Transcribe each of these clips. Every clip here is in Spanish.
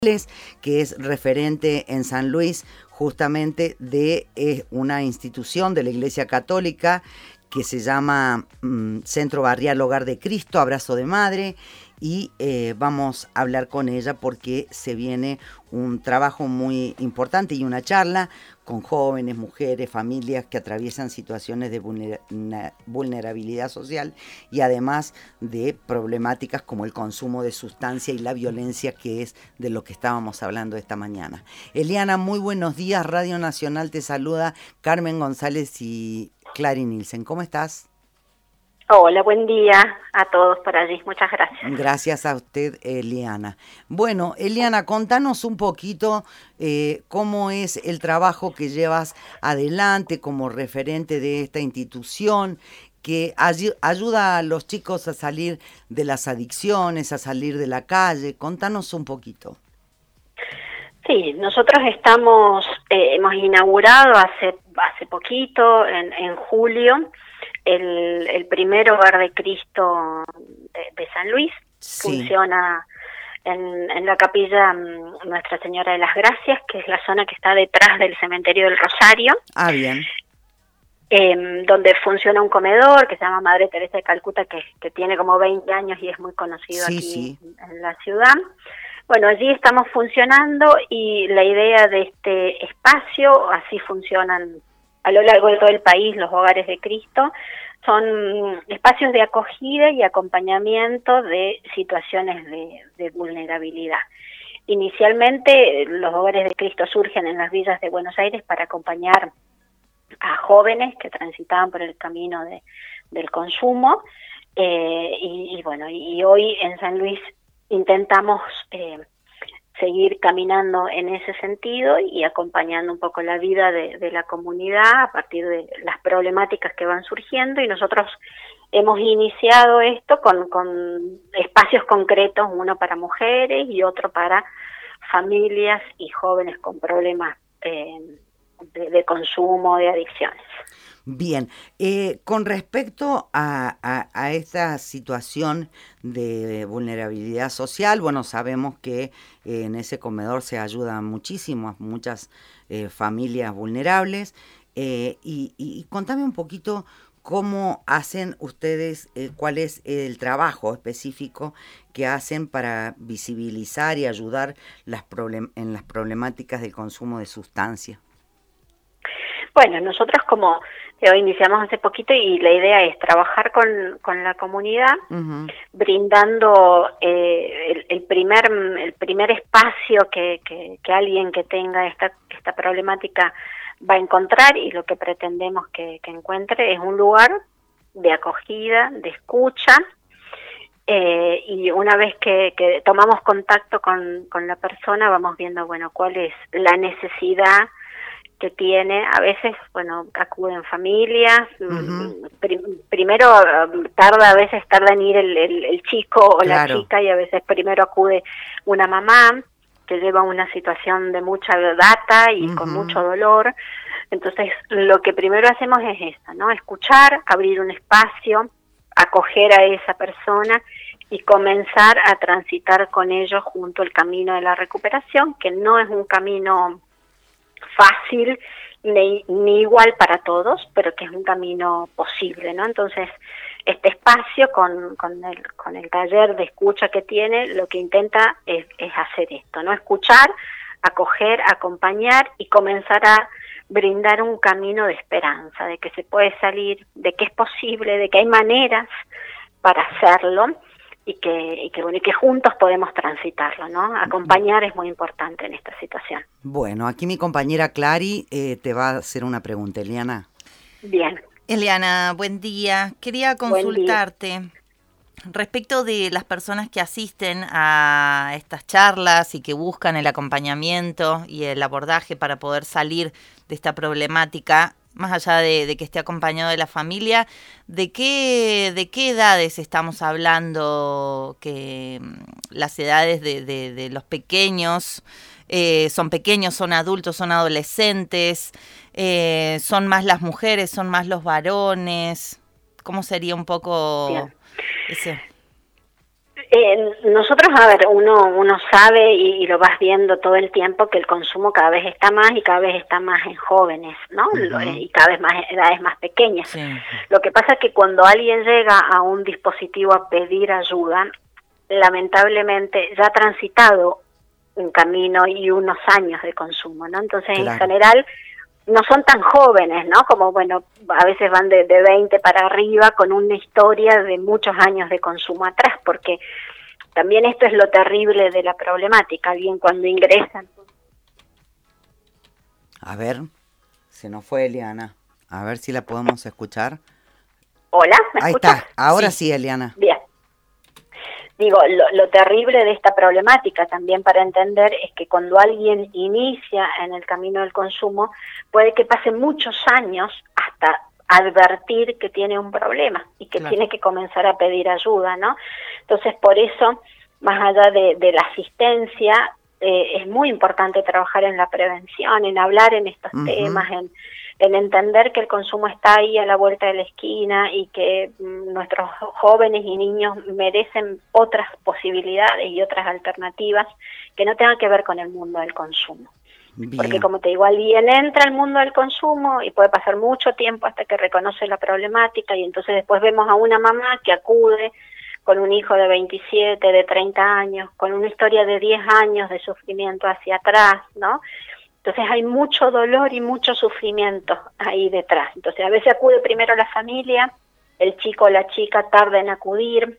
que es referente en San Luis justamente de una institución de la Iglesia Católica que se llama Centro Barrial Hogar de Cristo, Abrazo de Madre, y vamos a hablar con ella porque se viene un trabajo muy importante y una charla con jóvenes, mujeres, familias que atraviesan situaciones de vulnerabilidad social y además de problemáticas como el consumo de sustancia y la violencia, que es de lo que estábamos hablando esta mañana. Eliana, muy buenos días. Radio Nacional te saluda Carmen González y Clary Nielsen. ¿Cómo estás? Hola, buen día a todos por allí. Muchas gracias. Gracias a usted, Eliana. Bueno, Eliana, contanos un poquito cómo es el trabajo que llevas adelante como referente de esta institución que ayuda a los chicos a salir de las adicciones, a salir de la calle. Contanos un poquito. Sí, nosotros hemos inaugurado hace poquito, en julio, el primer Hogar de Cristo de San Luis. Sí. Funciona en la capilla Nuestra Señora de las Gracias, que es la zona que está detrás del cementerio del Rosario. Ah, bien. Donde funciona un comedor que se llama Madre Teresa de Calcuta, que tiene como 20 años y es muy conocido aquí en la ciudad. Bueno, allí estamos funcionando y la idea de este espacio, así funcionan a lo largo de todo el país los hogares de Cristo, son espacios de acogida y acompañamiento de situaciones de vulnerabilidad. Inicialmente los hogares de Cristo surgen en las villas de Buenos Aires para acompañar a jóvenes que transitaban por el camino del consumo y hoy en San Luis intentamos seguir caminando en ese sentido y acompañando un poco la vida de la comunidad a partir de las problemáticas que van surgiendo, y nosotros hemos iniciado esto con espacios concretos, uno para mujeres y otro para familias y jóvenes con problemas de consumo, de adicciones. Bien, con respecto a esta situación de vulnerabilidad social, bueno, sabemos que en ese comedor se ayudan muchas familias vulnerables, y contame un poquito cómo hacen ustedes, cuál es el trabajo específico que hacen para visibilizar y ayudar en las problemáticas del consumo de sustancias. Bueno, nosotros como hoy iniciamos hace poquito y la idea es trabajar con la comunidad, uh-huh, brindando el primer espacio que alguien que tenga esta problemática va a encontrar, y lo que pretendemos que encuentre es un lugar de acogida, de escucha, y una vez que tomamos contacto con la persona vamos viendo, bueno, cuál es la necesidad que tiene. A veces, bueno, acuden familias, uh-huh, primero a veces tarda en ir el chico o claro, la chica, y a veces primero acude una mamá que lleva una situación de mucha data y uh-huh, con mucho dolor. Entonces, lo que primero hacemos es esto, ¿no? Escuchar, abrir un espacio, acoger a esa persona y comenzar a transitar con ellos junto el camino de la recuperación, que no es un camino fácil ni igual para todos, pero que es un camino posible, ¿no? Entonces, este espacio con el taller de escucha que tiene, lo que intenta es hacer esto, ¿no? Escuchar, acoger, acompañar y comenzar a brindar un camino de esperanza, de que se puede salir, de que es posible, de que hay maneras para hacerlo, y que juntos podemos transitarlo, ¿no? Acompañar es muy importante en esta situación. Bueno, aquí mi compañera Clary te va a hacer una pregunta, Eliana. Bien. Eliana, buen día. Quería consultarte respecto de las personas que asisten a estas charlas y que buscan el acompañamiento y el abordaje para poder salir de esta problemática. Más allá de que esté acompañado de la familia, ¿de qué edades estamos hablando? Que las edades de los pequeños, son pequeños, son adultos, son adolescentes, son más las mujeres, son más los varones. ¿Cómo sería un poco ese? Nosotros, a ver, uno sabe y lo vas viendo todo el tiempo que el consumo cada vez está más y cada vez está más en jóvenes, ¿no? Y cada vez más edades más pequeñas. Sí. Lo que pasa es que cuando alguien llega a un dispositivo a pedir ayuda, lamentablemente ya ha transitado un camino y unos años de consumo, ¿no? Entonces, claro, en general no son tan jóvenes, ¿no? Como, bueno, a veces van de 20 para arriba con una historia de muchos años de consumo atrás, porque también esto es lo terrible de la problemática. Alguien cuando ingresa... A ver, se nos fue Eliana. A ver si la podemos escuchar. Hola, ¿me escuchas? Ahí está, ahora sí, Eliana. Bien. Digo, lo terrible de esta problemática también para entender es que cuando alguien inicia en el camino del consumo, puede que pase muchos años hasta advertir que tiene un problema y que tiene que comenzar a pedir ayuda, ¿no? Entonces, por eso, más allá de la asistencia, es muy importante trabajar en la prevención, en hablar en estos temas, en entender que el consumo está ahí a la vuelta de la esquina y que nuestros jóvenes y niños merecen otras posibilidades y otras alternativas que no tengan que ver con el mundo del consumo. Bien. Porque, como te digo, alguien entra al mundo del consumo y puede pasar mucho tiempo hasta que reconoce la problemática, y entonces después vemos a una mamá que acude con un hijo de 27, de 30 años, con una historia de 10 años de sufrimiento hacia atrás, ¿no? Entonces hay mucho dolor y mucho sufrimiento ahí detrás. Entonces a veces acude primero la familia, el chico o la chica tarda en acudir.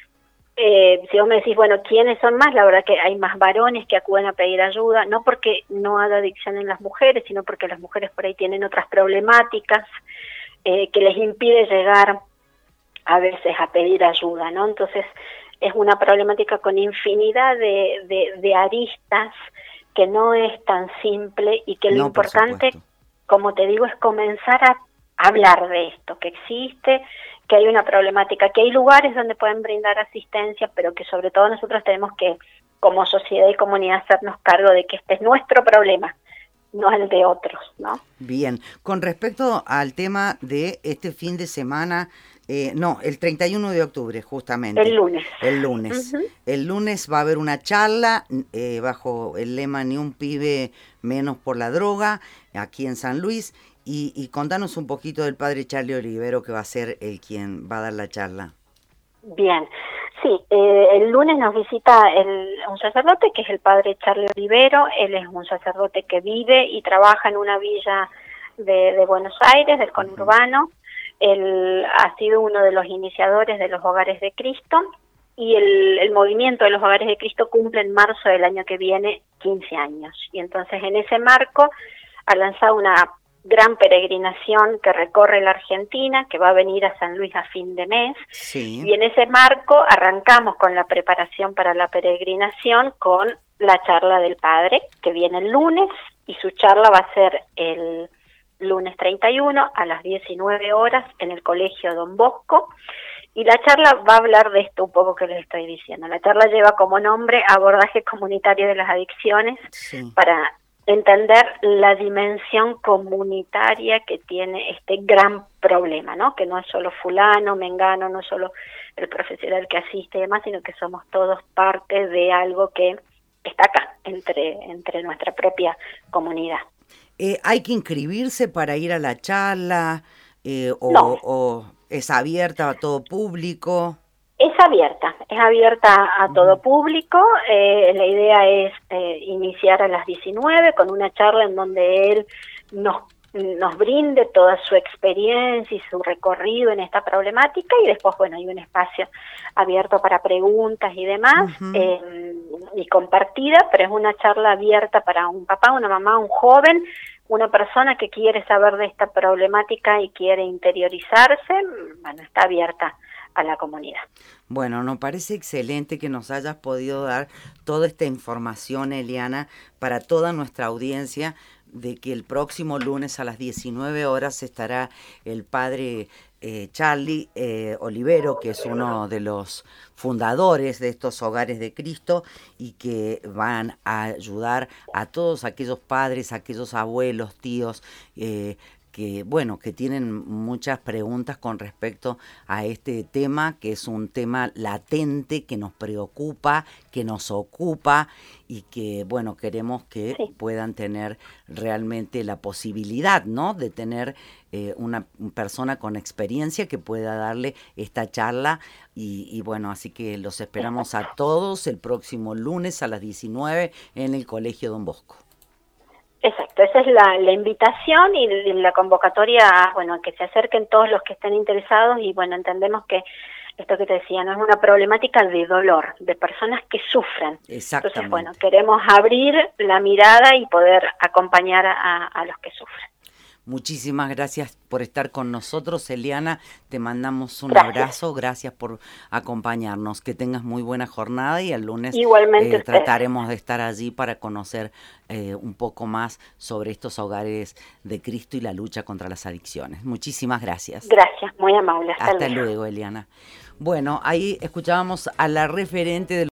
Si vos me decís, bueno, ¿quiénes son más? La verdad que hay más varones que acuden a pedir ayuda, no porque no haya adicción en las mujeres, sino porque las mujeres por ahí tienen otras problemáticas que les impide llegar a veces a pedir ayuda, ¿no? Entonces es una problemática con infinidad de aristas, que no es tan simple y que lo importante, como te digo, es comenzar a hablar de esto, que existe, que hay una problemática, que hay lugares donde pueden brindar asistencia, pero que sobre todo nosotros tenemos que, como sociedad y comunidad, hacernos cargo de que este es nuestro problema, no el de otros, ¿no? Bien, con respecto al tema de este fin de semana, el 31 de octubre, justamente. El lunes. El lunes. El lunes va a haber una charla bajo el lema Ni un pibe menos por la droga, aquí en San Luis. Y contanos un poquito del padre Charlie Olivero, que va a ser el quien va a dar la charla. Bien. Sí, el lunes nos visita un sacerdote que es el padre Charlie Olivero. Él es un sacerdote que vive y trabaja en una villa de Buenos Aires, del conurbano. Él ha sido uno de los iniciadores de los Hogares de Cristo, y el movimiento de los Hogares de Cristo cumple en marzo del año que viene 15 años. Y entonces en ese marco ha lanzado una gran peregrinación que recorre la Argentina, que va a venir a San Luis a fin de mes. Sí. Y en ese marco arrancamos con la preparación para la peregrinación con la charla del padre, que viene el lunes, y su charla va a ser el lunes 31 a las 19 horas en el Colegio Don Bosco, y la charla va a hablar de esto un poco que les estoy diciendo. La charla lleva como nombre Abordaje Comunitario de las Adicciones, para entender la dimensión comunitaria que tiene este gran problema, ¿no? Que no es solo fulano, mengano, no es solo el profesional que asiste y demás, sino que somos todos parte de algo que está acá, entre nuestra propia comunidad. ¿Hay que inscribirse para ir a la charla No. o es abierta a todo público? Es abierta a todo público. La idea es iniciar a las 19 con una charla en donde él nos brinde toda su experiencia y su recorrido en esta problemática, y después, bueno, hay un espacio abierto para preguntas y demás, y compartida, pero es una charla abierta para un papá, una mamá, un joven, una persona que quiere saber de esta problemática y quiere interiorizarse. Bueno, está abierta a la comunidad. Bueno, nos parece excelente que nos hayas podido dar toda esta información, Eliana, para toda nuestra audiencia, de que el próximo lunes a las 19 horas estará el padre Charlie Olivero, que es uno de los fundadores de estos Hogares de Cristo, y que van a ayudar a todos aquellos padres, aquellos abuelos, tíos, bueno, que tienen muchas preguntas con respecto a este tema, que es un tema latente, que nos preocupa, que nos ocupa y que, bueno, queremos que puedan tener realmente la posibilidad, ¿no?, de tener una persona con experiencia que pueda darle esta charla y bueno, así que los esperamos a todos el próximo lunes a las 19 en el Colegio Don Bosco. Exacto, esa es la invitación y la convocatoria, bueno, a que se acerquen todos los que estén interesados y bueno, entendemos que esto que te decía, no es una problemática de dolor, de personas que sufren. Exactamente. Entonces, bueno, queremos abrir la mirada y poder acompañar a los que sufren. Muchísimas gracias por estar con nosotros, Eliana. Te mandamos un abrazo. Gracias por acompañarnos. Que tengas muy buena jornada y el lunes igualmente trataremos de estar allí para conocer un poco más sobre estos hogares de Cristo y la lucha contra las adicciones. Muchísimas gracias. Gracias, muy amable. Hasta luego, Eliana. Bueno, ahí escuchábamos a la referente de